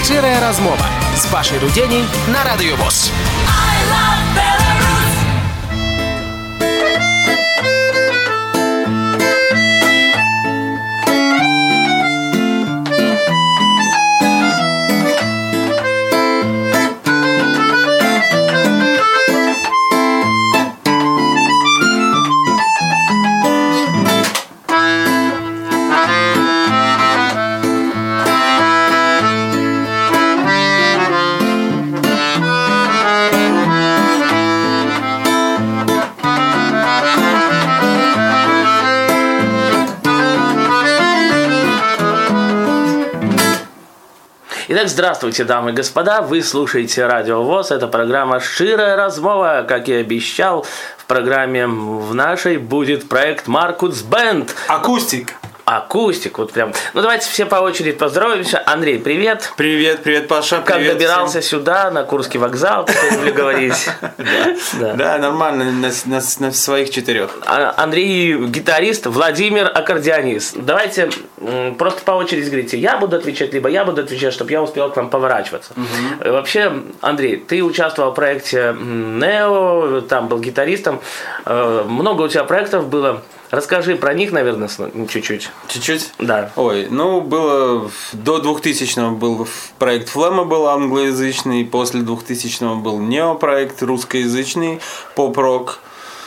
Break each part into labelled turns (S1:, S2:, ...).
S1: Шчырая размова з Пашай Рудзеней на Радыё ВОС.
S2: Итак, здравствуйте, дамы и господа, вы слушаете Радио ВОС, это программа «Шчырая размова», как и обещал, в программе в нашей будет проект «Маркус Бенд». Акустик, вот прям. Ну, давайте все по очереди поздороваемся. Андрей, привет.
S3: Привет, Паша.
S2: Как
S3: привет
S2: добирался
S3: всем.
S2: сюда, на Курский вокзал, как я люблю говорить.
S3: Да, нормально, на своих 4.
S2: Андрей гитарист, Владимир аккордеонист. Давайте просто по очереди говорите. Я буду отвечать, либо я буду отвечать, чтобы я успел к вам поворачиваться. Вообще, Андрей, ты участвовал в проекте «Нео», там был гитаристом. Много у тебя проектов было. Расскажи про них, наверное, чуть-чуть.
S3: Чуть-чуть?
S2: Да.
S3: Было до 2000-го был проект «Флема», был англоязычный, после 2000-го был «Нео» проект, русскоязычный, поп-рок.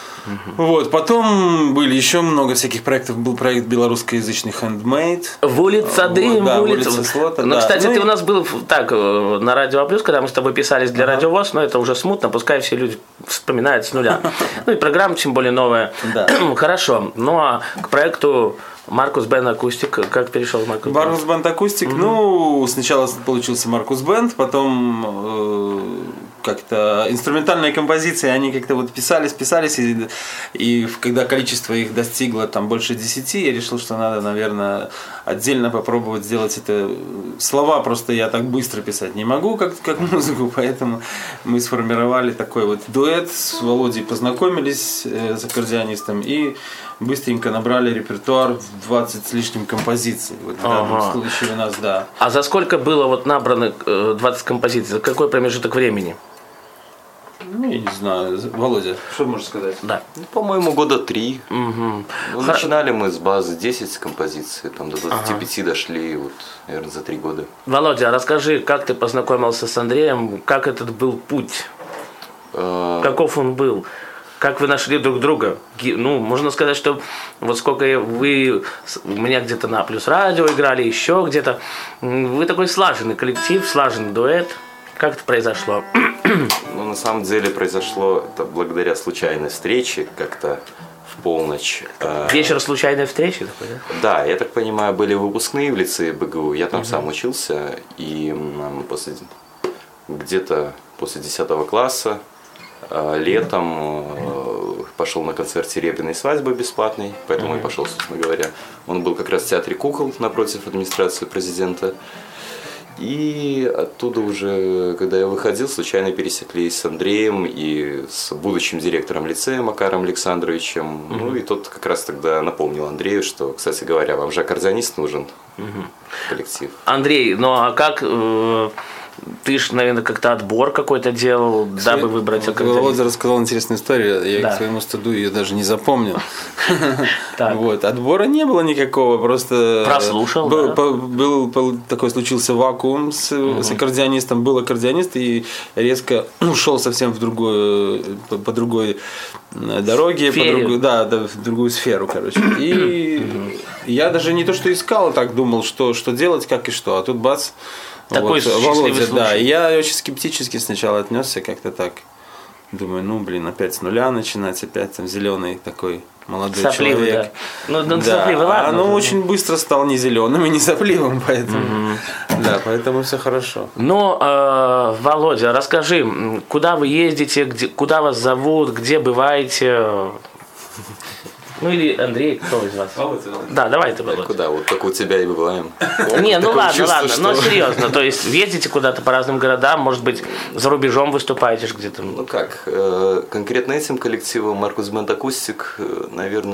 S3: Потом были еще много всяких проектов. Был проект белорусскоязычный «Handmade».
S2: «Улица Дым»,
S3: улица Слота.
S2: Ну, кстати, ты у нас был так на Радио Плюс, когда мы с тобой писались для Радио ВОС, но это уже смутно, пускай все люди вспоминают с нуля. Ну и программа, тем более, новая. Хорошо. Ну а к проекту Маркус Бенд Акустик, как перешел Маркус Бенд?
S3: Маркус Бенд Акустик, сначала получился Маркус Бенд, потом как-то инструментальные композиции, они как-то писались, и когда количество их достигло там больше 10, я решил, что надо, наверное, отдельно попробовать сделать это. Слова просто я так быстро писать не могу, как музыку, поэтому мы сформировали такой дуэт, с Володей познакомились с аккордеонистом и быстренько набрали репертуар в 20 с лишним композиций. В данном случае у нас, да.
S2: А за сколько было набрано 20 композиций? За какой промежуток времени?
S3: Я не знаю. Володя, что можешь сказать?
S2: Да.
S4: По-моему, 3 года. Начинали мы с базы 10 композиций, там до 25 дошли, наверное, за 3 года.
S2: Володя, расскажи, как ты познакомился с Андреем, как этот был путь? Каков он был? Как вы нашли друг друга? Можно сказать, что сколько вы у меня где-то на Плюс Радио играли, еще где-то. Вы такой слаженный коллектив, слаженный дуэт. Как это произошло?
S4: На самом деле произошло это благодаря случайной встрече, как-то в полночь.
S2: Вечер случайной встречи такой, да?
S4: Да, я так понимаю, были выпускные в лицее БГУ, я там сам учился, и где-то после 10 класса летом пошел на концерт «Серебряной свадьбы» бесплатный, поэтому и пошел, собственно говоря. Он был как раз в Театре кукол напротив администрации президента. И оттуда уже, когда я выходил, случайно пересеклись с Андреем и с будущим директором лицея Макаром Александровичем. И тот как раз тогда напомнил Андрею, что, кстати говоря, вам же аккордеонист нужен в коллектив.
S2: Андрей, а как... Ты же, наверное, как-то отбор какой-то делал, дабы выбрать аккордеониста.
S3: Володя рассказал интересную историю, я к своему стыду ее даже не запомнил. Отбора не было никакого, просто...
S2: Прослушал,
S3: был такой, случился вакуум с аккордеонистом, был аккордеонист и резко ушел совсем по другой дороге, в другую сферу, короче. И я даже не то, что искал, а так думал, что делать, как и что, а тут бац...
S2: Такой
S3: Володя, да. Я очень скептически сначала отнесся, как-то так. Думаю, опять с нуля начинать, опять там зеленый такой молодой
S2: сопливый,
S3: человек.
S2: Да. Сопливый, ладно.
S3: Очень быстро стал не зеленым и не сопливым, поэтому. Да, поэтому все хорошо.
S2: Володя, расскажи, куда вы ездите, куда вас зовут, где бываете? Или Андрей, кто из вас? Да, давай ты, Володя.
S4: Куда? Только у тебя и бываем.
S2: Ладно, но серьезно. То есть ездите куда-то по разным городам, может быть, за рубежом выступаете где-то?
S4: Конкретно этим коллективом Маркус Бенд Акустик, наверное,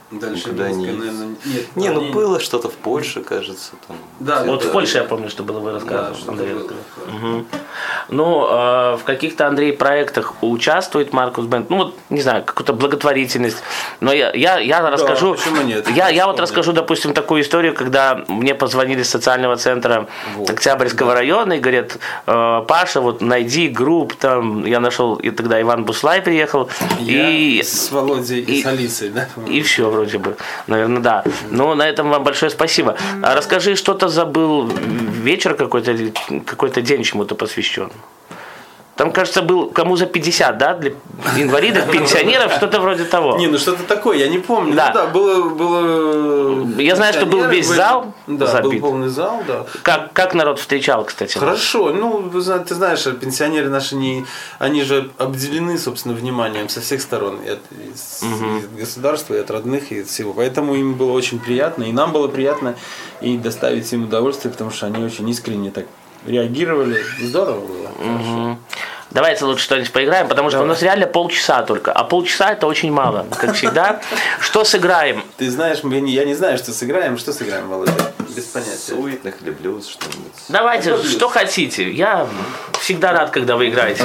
S3: Дальше
S4: никуда не...
S3: Минска, наверное, нет.
S4: Не, ну было что-то в Польше, кажется. Там.
S3: Да,
S2: Вот
S3: да,
S2: в Польше я помню, что было, вы рассказывали.
S3: Да,
S2: Андрей.
S3: что-то было.
S2: Угу. Ну, в каких-то, Андрей, проектах участвует Маркус Бенд? Ну, вот, не знаю, какую-то благотворительность. Но я расскажу...
S3: почему нет?
S2: Я вот расскажу, допустим, такую историю, когда мне позвонили с социального центра Октябрьского района и говорят: Паша, вот найди групп, там, я нашел, и тогда Иван Буслай приехал.
S3: Я с Володей и с Алисой, да?
S2: И все вроде бы, наверное, да. Но на этом вам большое спасибо. А расскажи, что-то забыл, вечер какой-то день чему-то посвящен. Там, кажется, был кому за 50, да, для инвалидов, пенсионеров, что-то вроде того.
S3: Не, ну что-то такое, я не помню.
S2: Да.
S3: Ну, да, было...
S2: Я знаю, что был весь зал
S3: Да,
S2: забит.
S3: был полный зал, да.
S2: Как народ встречал, кстати?
S3: Хорошо, ну, ты знаешь, пенсионеры наши, они же обделены, собственно, вниманием со всех сторон. И от государства, и от родных, и от всего. Поэтому им было очень приятно, и нам было приятно, и доставить им удовольствие, потому что они очень искренне так реагировали. Здорово было. Хорошо.
S2: Давайте лучше что-нибудь поиграем, потому что у нас реально полчаса только. А полчаса это очень мало, как всегда. Что сыграем?
S3: Ты знаешь, я не знаю, что сыграем. Что сыграем, Володя? Без понятия.
S4: Суетных или блюз, что-нибудь.
S2: Давайте, что хотите. Я всегда рад, когда вы играете.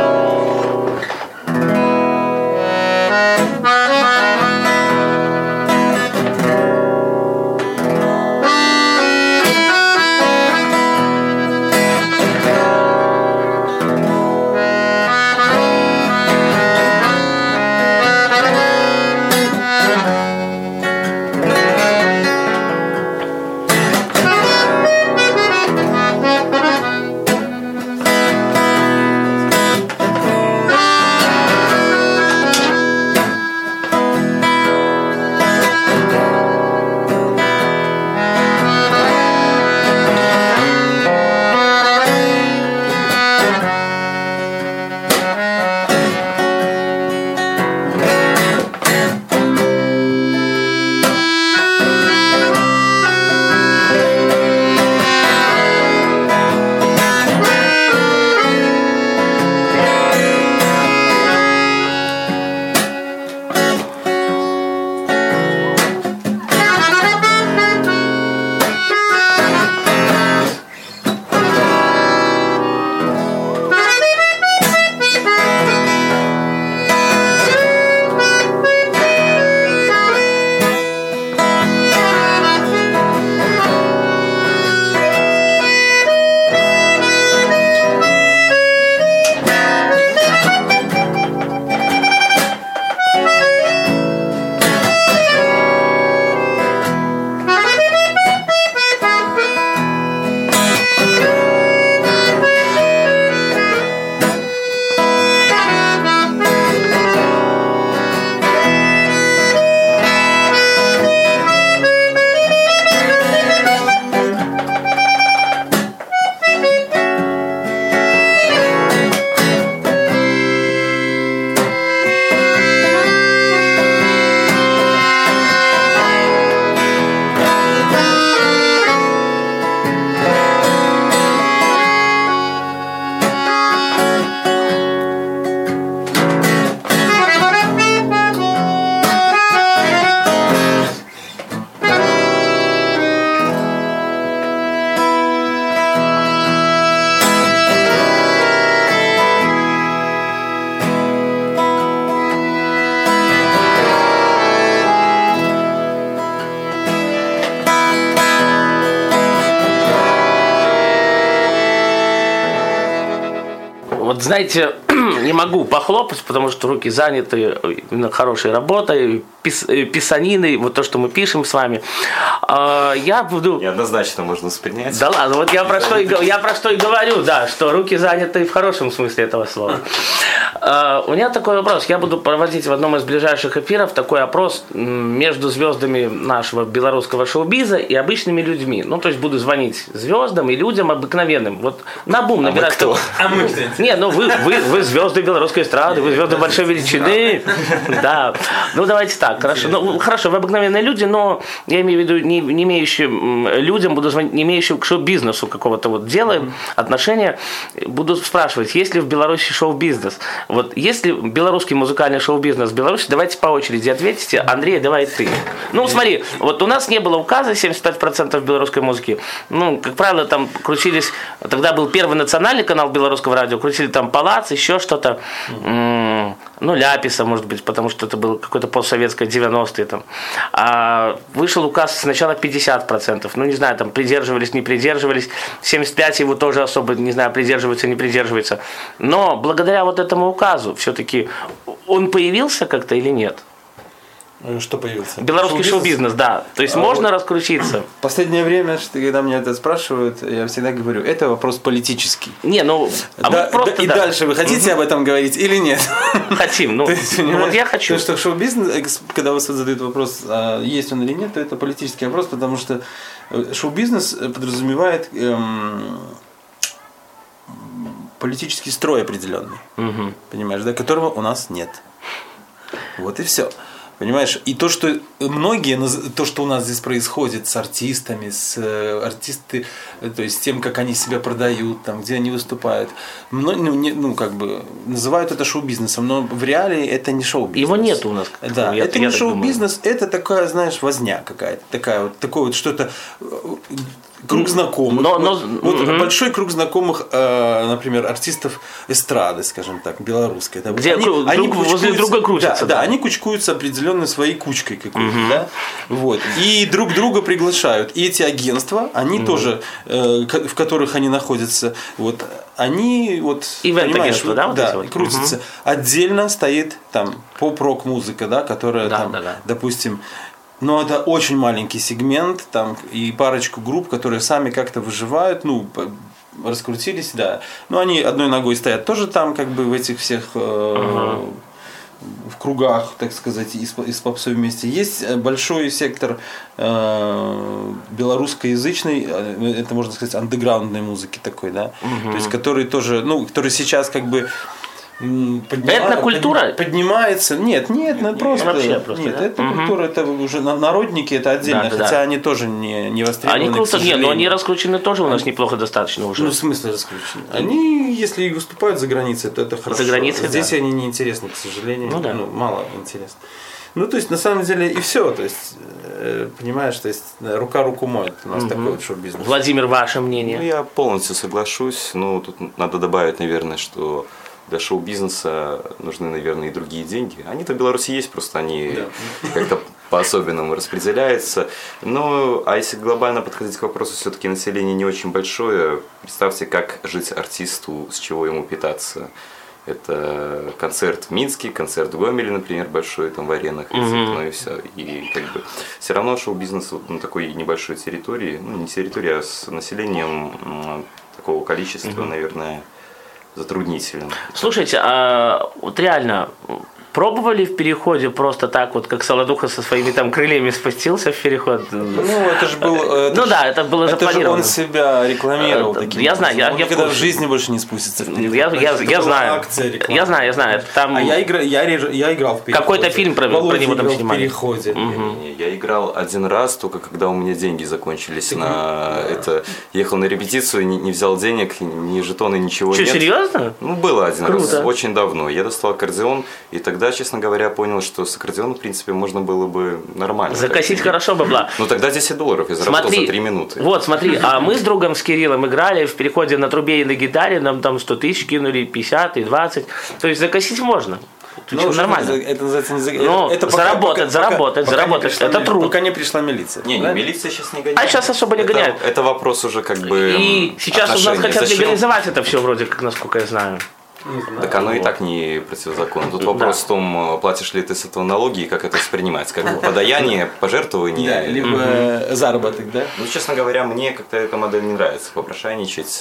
S2: Вот знаете, не могу похлопать, потому что руки заняты именно хорошей работой, писаниной, вот то, что мы пишем с вами. Я буду...
S4: Неоднозначно можно воспринять.
S2: Да ладно, вот я про что и говорю, да, что руки заняты в хорошем смысле этого слова. У меня такой вопрос. Я буду проводить в одном из ближайших эфиров такой опрос между звездами нашего белорусского шоу-биза и обычными людьми. Ну, то есть буду звонить звездам и людям обыкновенным. Вот на бум набирать.
S3: А мы кто?
S2: Не, ну вы звезды белорусской эстрады, вы звезды большой величины. Да. Ну, давайте так, хорошо. Ну, хорошо, вы обыкновенные люди, но я имею в виду не имеющие людям, буду звонить, не имеющим к шоу-бизнесу какого-то вот дела, отношения, буду спрашивать, есть ли в Беларуси шоу-бизнес? Вот есть ли белорусский музыкальный шоу-бизнес в Беларуси? Давайте по очереди ответите. Андрей, давай ты. Ну, смотри, вот у нас не было указа 75% белорусской музыки. Ну, как правило, там крутились, тогда был первый национальный канал белорусского радио, крутили там Палац, еще что-то, ну, Ляписа, может быть, потому что это было какое-то постсоветское 90-е там. А вышел указ сначала 50%, ну, не знаю, там придерживались, не придерживались, 75% его тоже особо, не знаю, придерживаются, не придерживаются. Но благодаря вот этому указу все-таки он появился как-то или нет?
S3: Что появился?
S2: Белорусский шоу-бизнес, да. То есть можно раскрутиться.
S3: В последнее время, когда меня это спрашивают, я всегда говорю, это вопрос политический.
S2: Не, ну, мы просто...
S3: И дальше вы хотите об этом говорить или нет?
S2: Хотим, ну вот я хочу.
S3: То, что шоу-бизнес, когда вас задают вопрос, есть он или нет, то это политический вопрос, потому что шоу-бизнес подразумевает политический строй определенный, понимаешь, да, которого у нас нет. Вот и все. Понимаешь, и то, что многие, то, что у нас здесь происходит с артистами, то есть с тем, как они себя продают, там, где они выступают, как бы называют это шоу-бизнесом, но в реалии это не шоу-бизнес.
S2: Его нет у нас.
S3: Да, это не шоу-бизнес, это такая, знаешь, возня какая-то, такое вот что-то. Круг знакомых. Большой круг знакомых, например, артистов эстрады, скажем так, белорусской. Да,
S2: где они возле друга крутятся.
S3: Да, они кучкуются определенной своей кучкой какой-то. Да? Вот. И друг друга приглашают. И эти агентства, они тоже, в которых они находятся, вот, они вот, понимаешь, вот, крутятся. Отдельно стоит там поп-рок-музыка, да, которая там, допустим, но это очень маленький сегмент, там и парочку групп, которые сами как-то выживают, ну, раскрутились, да. Но они одной ногой стоят тоже там, как бы в этих всех в кругах, так сказать, из попсовой вместе. Есть большой сектор белорусскоязычной, это можно сказать, андеграундной музыки такой, да. То есть который тоже, ну, который сейчас как бы
S2: этнокультура?
S3: Поднимается. Нет, просто. Нет,
S2: да?
S3: это культура, это уже народники, это отдельно, хотя они тоже не востребованы.
S2: Они круто, нет, но они раскручены тоже у нас неплохо достаточно уже.
S3: Ну, в смысле раскручены? Они, если и выступают за границей, то это хорошо.
S2: За границей,
S3: здесь они не интересны, к сожалению.
S2: Ну, да.
S3: Мало интересно. Ну, то есть, на самом деле, и все. То есть, понимаешь, то есть, рука руку моет. У нас такой вот шоу-бизнес.
S2: Владимир, ваше мнение?
S4: Ну, я полностью соглашусь. Ну, тут надо добавить, наверное, что для шоу-бизнеса нужны, наверное, и другие деньги. Они-то в Беларуси есть, просто они как-то по-особенному распределяются. Ну, а если глобально подходить к вопросу, все-таки население не очень большое. Представьте, как жить артисту, с чего ему питаться. Это концерт в Минске, концерт в Гомеле, например, большой, там в аренах, ну и все. И как бы все равно шоу-бизнес вот на такой небольшой территории, ну не территории, а с населением такого количества, наверное, затруднительным.
S2: Слушайте, а вот реально пробовали в переходе просто так вот, как Солодуха со своими там крыльями спустился в переход?
S3: Ну, это же был...
S2: это было запланировано.
S3: Это же он себя рекламировал таким.
S2: Я знаю, я
S3: никогда в жизни больше не спустится в переход.
S2: Я знаю. Я знаю. Там...
S3: А я играл в переходе.
S2: Какой-то фильм про него там снимали.
S3: В переходе.
S4: Я играл один раз, только когда у меня деньги закончились на это. Ехал на репетицию, не взял денег, ни жетоны, ничего нет.
S2: Что, серьезно?
S4: Ну, было один раз,
S2: Круто.
S4: очень давно. Я достал аккордеон, и тогда, честно говоря, понял, что с аккордеоном, в принципе, можно было бы нормально.
S2: Закосить хорошо бабла.
S4: Ну, тогда $10 я заработал за 3 минуты.
S2: Вот, смотри, а мы с другом, с Кириллом, играли в переходе на трубе и на гитаре, нам там 100 тысяч кинули, 50 и 20. То есть закосить можно.
S3: Ну,
S2: нормально.
S3: Это называется не
S2: это заработать. Это труд.
S3: Пока не пришла милиция.
S4: Не, милиция сейчас не гоняет.
S2: А сейчас особо не гоняет.
S4: Это вопрос уже как бы.
S2: И сейчас у нас хотят легализовать это все вроде как, насколько я знаю.
S4: Так оно и так не противозаконно. Тут вопрос в том, платишь ли ты с этого налоги и как это воспринимать. Как подаяние, пожертвование.
S3: Да, либо заработок, да?
S4: Ну, честно говоря, мне как-то эта модель не нравится. Попрошайничать,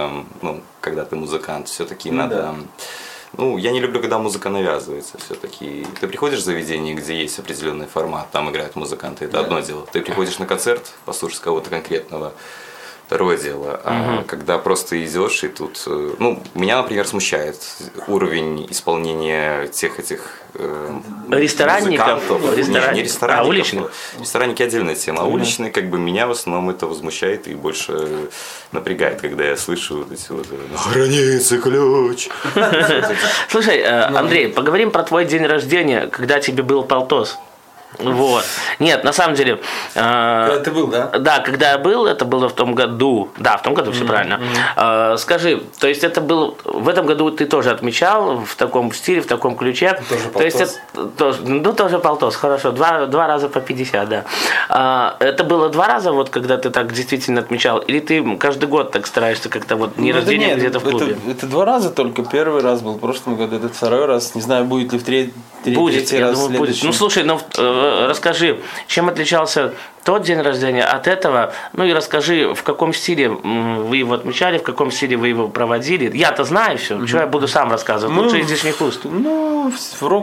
S4: когда ты музыкант, все-таки надо... Ну, я не люблю, когда музыка навязывается все-таки. Ты приходишь в заведение, где есть определенный формат, там играют музыканты, это одно дело. Ты приходишь на концерт, послушаешь кого-то конкретного, второе дело. А когда просто идешь, и тут... Ну, меня, например, смущает уровень исполнения тех этих
S2: ресторанников?
S4: Не ресторанников.
S2: Уличных?
S4: Ресторанники отдельная тема. А уличные, как бы, меня в основном это возмущает и больше напрягает, когда я слышу вот эти вот «На границе ключ».
S2: Слушай, Андрей, поговорим про твой день рождения, когда тебе был полтос. Вот. Нет, на самом деле...
S3: Когда ты был, да?
S2: Да, когда я был, это было в том году. Да, в том году все правильно. Скажи, то есть это был... В этом году ты тоже отмечал в таком стиле, в таком ключе.
S3: Тоже полтос.
S2: То есть это тоже, ну, тоже полтос, хорошо. Два раза по 50, да. Это было 2 раза, вот когда ты так действительно отмечал? Или ты каждый год так стараешься как-то вот дни рождения где-то в клубе?
S3: Это 2 раза только. Первый раз был в прошлом году, этот второй раз. Не знаю, будет ли в третий
S2: я
S3: раз
S2: думаю, будет. Ну, слушай, расскажи, чем отличался тот день рождения от этого, ну и расскажи, в каком стиле вы его отмечали, в каком стиле вы его проводили. Я-то знаю все, что я буду сам рассказывать, лучше из лишних уст.
S3: Ну,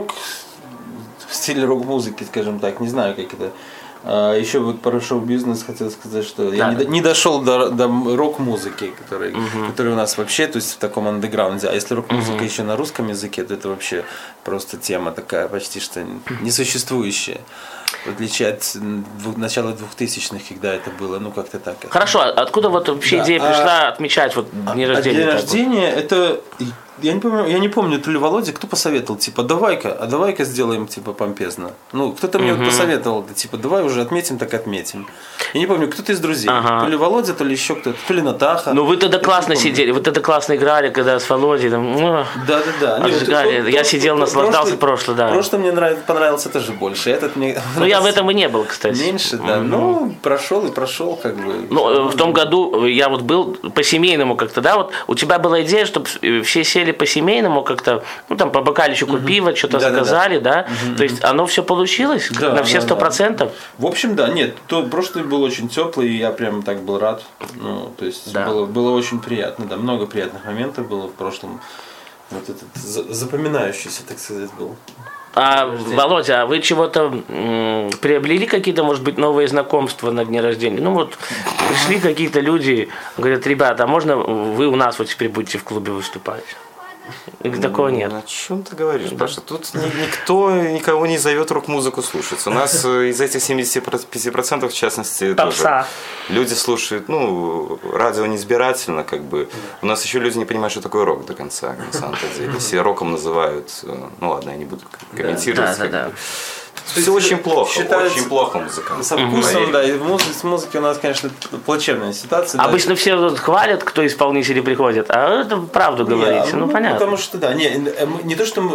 S3: в стиле рок-музыки, скажем так, не знаю, как это. Еще вот про шоу-бизнес хотел сказать, что я не дошел до рок-музыки, которая у нас вообще, то есть в таком андеграунде. А если рок-музыка еще на русском языке, то это вообще просто тема такая почти что несуществующая. В отличие от начала 2000-х, когда это было, ну как-то так.
S2: Хорошо, откуда вот вообще идея пришла отмечать вот день рождения?
S3: День рождения, это... Я не помню, то ли Володя, кто посоветовал, типа, давай-ка сделаем, типа, помпезно. Ну, кто-то мне посоветовал, типа, давай уже отметим, так отметим. Я не помню, кто-то из друзей. То ли Володя, то ли еще кто-то, то ли Натаха.
S2: Ну, вы тогда классно сидели, вы тогда классно играли, когда с Володей там,
S3: Да.
S2: Я сидел, наслаждался прошлое, да.
S3: Прошлое мне понравился тоже больше. Этот мне...
S2: Ну, я в этом и не был, кстати.
S3: Меньше, да. Ну, прошел, как бы.
S2: Ну, в том году я вот был по-семейному как-то, да, вот у тебя была идея, чтобы все сели по-семейному как-то, ну, там, по бокальчику пива, что-то заказали, да? То есть оно все получилось на все 100%?
S3: В общем, да, нет, прошлый был очень теплый, и я прям так был рад. Ну, то есть было очень приятно, да, много приятных моментов было в прошлом. Вот этот запоминающийся, так сказать, был.
S2: Володя, а вы чего-то приобрели какие-то, может быть, новые знакомства на дне рождения? Ну вот пришли какие-то люди, говорят, ребята, а можно вы у нас вот теперь будете в клубе выступать? И такого нет.
S4: О чем ты говоришь, Паша? Тут никто никого не зовет рок-музыку слушать. У нас из этих 75%, в частности, тоже люди слушают, ну, радио неизбирательно, как бы. У нас еще люди не понимают, что такое рок до конца, на самом деле. Все роком называют, ну ладно, я не буду комментировать.
S2: Да.
S4: Все очень плохо, очень плохо музыканты.
S3: Со вкусом, да, и в музыке у нас, конечно, плачевная ситуация.
S2: Обычно все вот хвалят, кто исполнители приходят, а это правду говорите, ну понятно.
S3: Потому что, да, не то, что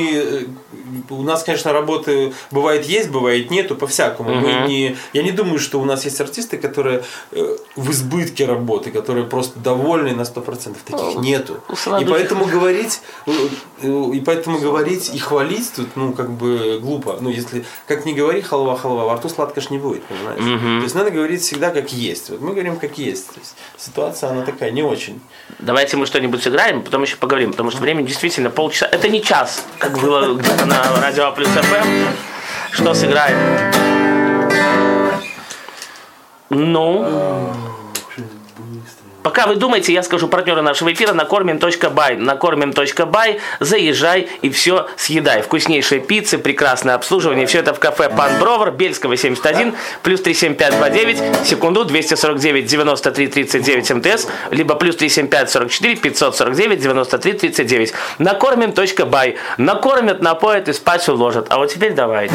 S3: у нас, конечно, работы бывает есть, бывает нету, по-всякому. Я не думаю, что у нас есть артисты, которые в избытке работы, которые просто довольны на 100%. Таких нету. И поэтому говорить и хвалить тут, ну, как бы глупо. Ну, если как ни говори, халва, во рту сладко ж не будет, понимаешь? То есть надо говорить всегда как есть. Вот мы говорим как есть. То есть ситуация, она такая, не очень.
S2: Давайте мы что-нибудь сыграем, потом еще поговорим, потому что время действительно полчаса. Это не час, как было где-то на Радио Плюс ФМ. Что сыграем? Ну... Пока вы думаете, я скажу партнера нашего эфира накормим.бай. Накормим.бай, заезжай и все съедай. Вкуснейшие пиццы, прекрасное обслуживание. Все это в кафе Пан Бровар, Бельского 71, плюс 37529, секунду 249 93 39 МТС, либо плюс 375 44 549 93 39. Накормим.бай. Накормят, напоят и спать уложат. А вот теперь давайте.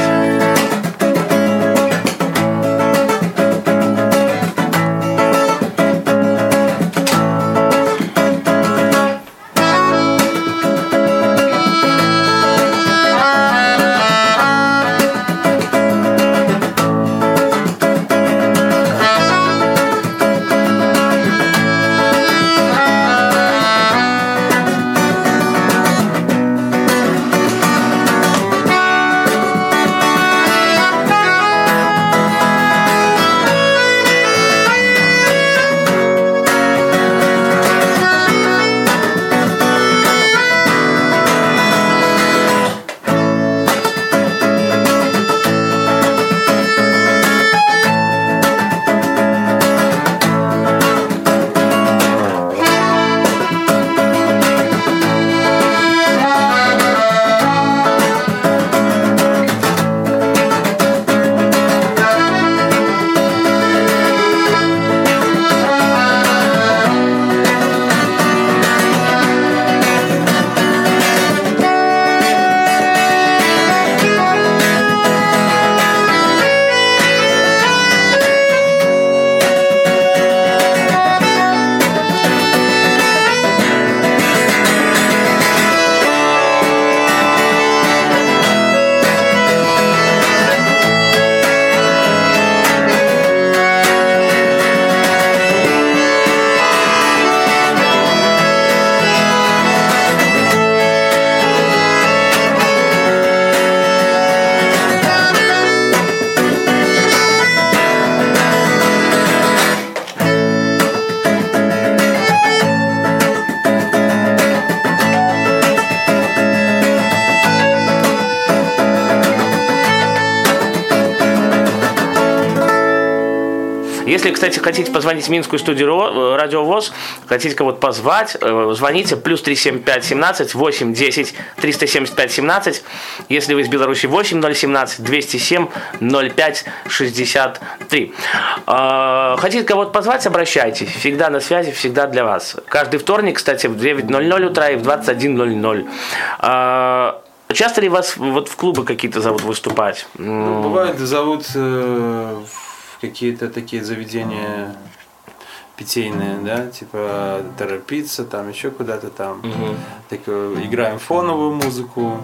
S2: Если, кстати, хотите позвонить в Минскую студию Радио ВОС, хотите кого-то позвать, звоните, плюс 375 17 8 10 375 17. Если вы из Беларуси, 8017 207 05 63. Хотите кого-то позвать, обращайтесь. Всегда на связи, всегда для вас. Каждый вторник, кстати, в 9:00 утра и в 21:00. Часто ли вас вот в клубы какие-то зовут выступать?
S3: Бывает, зовут в какие-то такие заведения питейные, да, типа торопиться, там еще куда-то там. Так, играем фоновую музыку,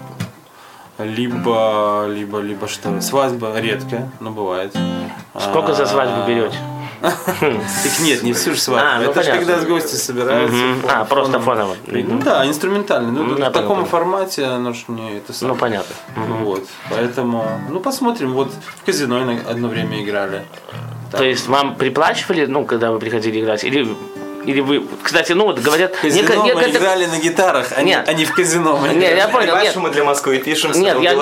S3: либо что, свадьба редко, но бывает.
S2: Сколько за свадьбу берете?
S3: Так нет, не всю же свадьбу. Это же когда гости собираются.
S2: Просто фоново.
S3: Ну да, инструментальный. Ну, в таком формате оно ж не это самое.
S2: Ну понятно.
S3: Вот. Поэтому, посмотрим. Вот в казино одно время играли.
S2: То есть вам приплачивали, когда вы приходили играть? Или вы, кстати, говорят...
S3: В казино мы играли на гитарах, а не в казино.
S2: Нет, я понял.
S4: Нет, мы для Москвы пишем.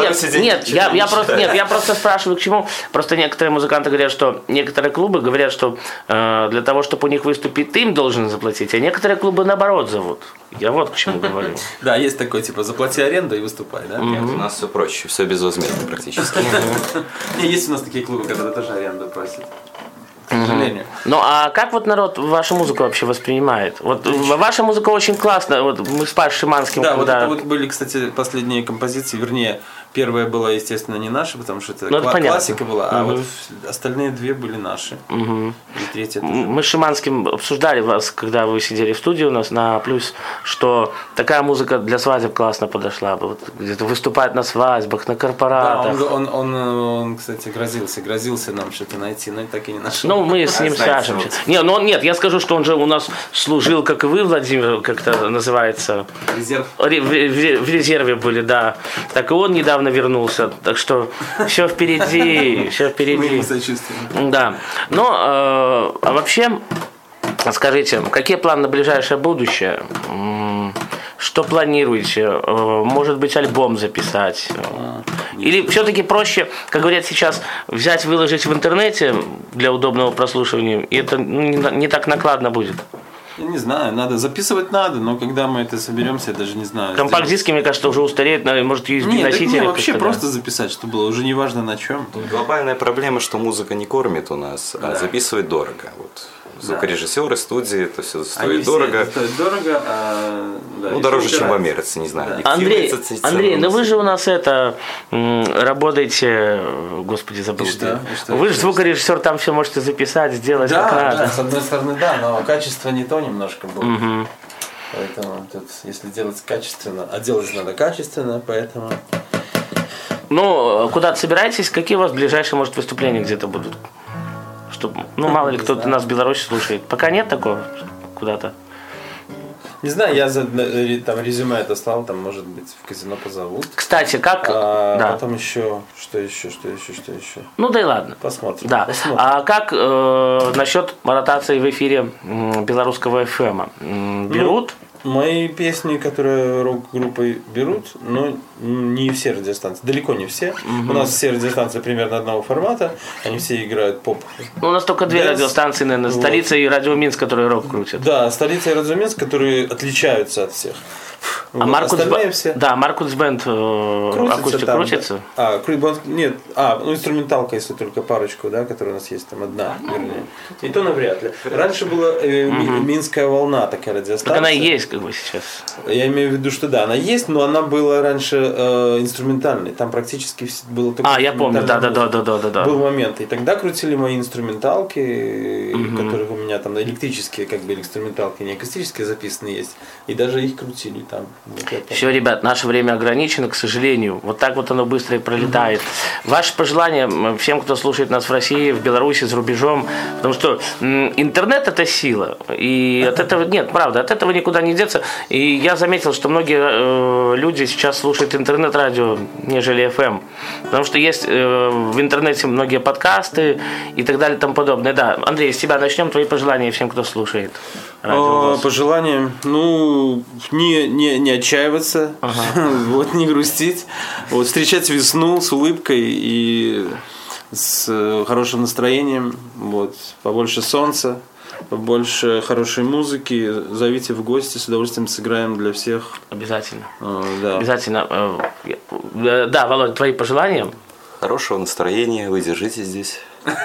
S2: Я просто спрашиваю, к чему. Просто некоторые музыканты говорят, что некоторые клубы говорят, что для того, чтобы у них выступить, ты им должен заплатить, а некоторые клубы наоборот зовут. Я вот к чему говорю.
S3: Да, есть такой, типа, заплати аренду и выступай, да?
S4: Нет, у нас все проще, все безвозмездно практически.
S3: Есть у нас такие клубы, которые тоже аренду просят. К сожалению.
S2: Ну а как вот народ вашу музыку вообще воспринимает? Вот ваша музыка очень классная. Вот мы с Пашей Шиманским.
S3: Да, вот это вот были, кстати, последние композиции, вернее, первая была, естественно, не наша, потому что это классика была, а вот остальные две были наши. И третья тоже.
S2: Мы с Шиманским обсуждали вас, когда вы сидели в студии у нас на Плюс, что такая музыка для свадеб классно подошла. Вот где-то выступать на свадьбах, на корпоратах.
S3: Да, он, кстати, грозился нам что-то найти, но так и не нашел.
S2: Ну, мы с ним свяжемся. Нет, я скажу, что он же у нас служил, как и вы, Владимир, как это называется.
S3: Резерв.
S2: В резерве были, да. Так и он недавно вернулся. Так что все впереди, все впереди.
S3: Мы ему сочувствуем.
S2: Да. Но, а вообще, скажите, какие планы на ближайшее будущее? Что планируете? Может быть, альбом записать? Или все-таки проще, как говорят сейчас, взять, выложить в интернете для удобного прослушивания, и это не так накладно будет?
S3: Я не знаю, записывать надо, но когда мы это соберемся, я даже не знаю.
S2: Компакт-диски, мне кажется, уже устареют, может, USB-носители.
S3: Нет, вообще просто записать, чтобы было, уже не важно на чем.
S4: Глобальная проблема, что музыка не кормит у нас, а записывать дорого. Вот. Звукорежиссеры, студии, это все стоит дорого.
S3: Стоит дорого,
S4: дороже, чем в Америке, не знаю.
S2: Андрей, ну вы же у нас работаете, господи, забыл. Вы же звукорежиссер, там все можете записать, сделать как надо.
S3: Да, с одной стороны, да, но качество не то немножко будет. Поэтому тут, если делать качественно, а делать надо качественно, поэтому...
S2: Ну, куда-то собираетесь? Какие у вас ближайшие, может, выступления где-то будут? Чтобы, мало ли кто-то нас в Беларуси слушает. Пока нет такого куда-то.
S3: Не знаю, я там резюме это слал, там, может быть, в казино позовут.
S2: Кстати, как... да.
S3: Потом еще, что еще?
S2: Ну да и ладно.
S3: Посмотрим.
S2: Да. А как насчет ротации в эфире белорусского FM? Берут?
S3: Мои песни, которые рок-группой берут, но не все радиостанции, далеко не все. У нас все радиостанции примерно одного формата, они все играют поп.
S2: У нас только две радиостанции, наверное, «Столица» и «Радио Минск», которые рок крутят.
S3: Да, «Столица» и «Радио Минск», которые отличаются от всех.
S2: А Маркус Бенд акустик крутится?
S3: Нет, инструменталка, если только парочку, да, которая у нас есть, там одна, вернее. И то навряд ли. Раньше была «Минская волна», такая радиостанция.
S2: Так она и есть, как бы, сейчас.
S3: Я имею в виду, что да, она есть, но она была раньше инструментальной. Там практически было только...
S2: я помню, да.
S3: Был момент. И тогда крутили мои инструменталки, которые у меня там электрические, как бы инструменталки, не акустические записаны есть. И даже их крутили там.
S2: Все, ребят, наше время ограничено, к сожалению. Вот так вот оно быстро и пролетает. Ваши пожелания всем, кто слушает нас в России, в Беларуси, за рубежом. Потому что интернет – это сила. И от этого, нет, правда, от этого никуда не деться. И я заметил, что многие люди сейчас слушают интернет-радио, нежели FM. Потому что есть в интернете многие подкасты и так далее и тому подобное. Да, Андрей, с тебя начнем. Твои пожелания всем, кто слушает.
S3: Пожелания, не отчаиваться, вот, не грустить, вот, встречать весну с улыбкой и с хорошим настроением. Вот. Побольше солнца, побольше хорошей музыки. Зовите в гости, с удовольствием сыграем для всех.
S2: Обязательно.
S3: Да.
S2: Обязательно. Да, Володь, твои пожелания?
S4: Хорошего настроения, вы держитесь здесь.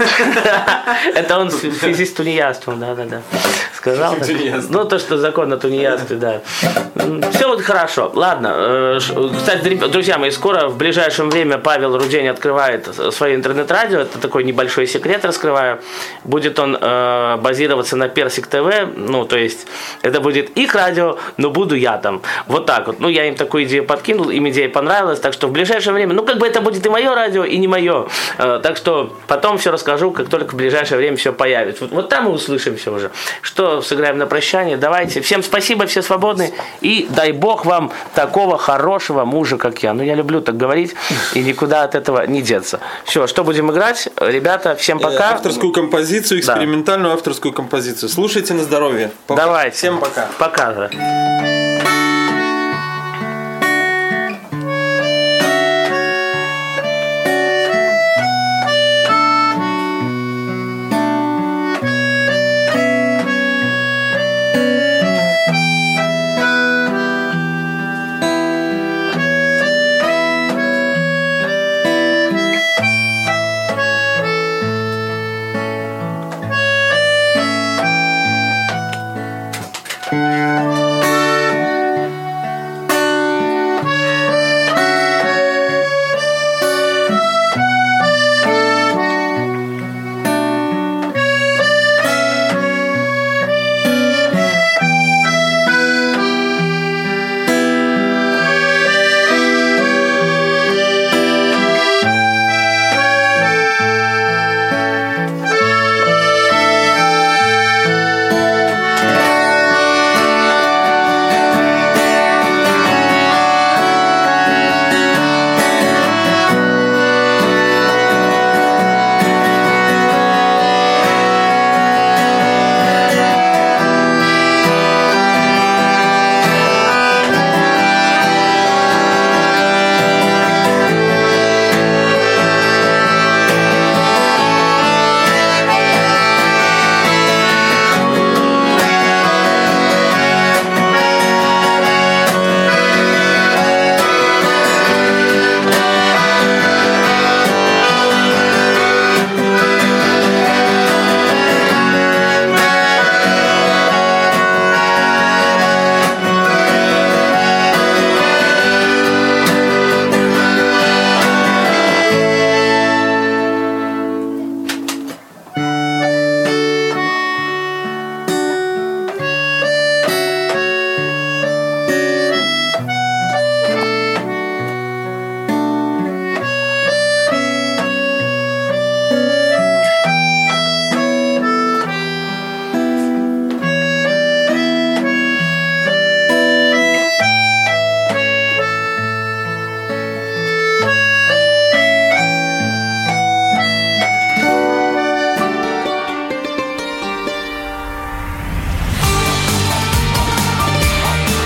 S2: Это он в связи с тунеядством, да. Сказал. Ну, то, что закон о тунеядстве, да. Все вот хорошо. Ладно. Кстати, друзья мои, скоро, в ближайшем время, Павел Рудень открывает свое интернет-радио. Это такой небольшой секрет раскрываю. Будет он базироваться на Персик ТВ. Ну, то есть, это будет их радио, но буду я там. Вот так вот. Ну, я им такую идею подкинул, им идея понравилась. Так что в ближайшее время, ну, как бы это будет и мое радио, и не мое. Так что потом все расскажу, как только в ближайшее время все появится. Вот там мы услышим все уже. Что сыграем на прощание? Давайте. Всем спасибо, все свободны. И дай Бог вам такого хорошего мужа, как я. Ну, я люблю так говорить, и никуда от этого не деться. Все, что будем играть? Ребята, всем пока.
S3: Авторскую композицию, экспериментальную авторскую композицию. Слушайте на здоровье.
S2: Давайте.
S3: Всем пока.
S2: Пока.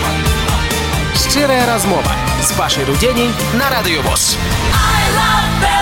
S1: Щирая розмова з Пашей Руденій на Радіо ВОС.
S5: I love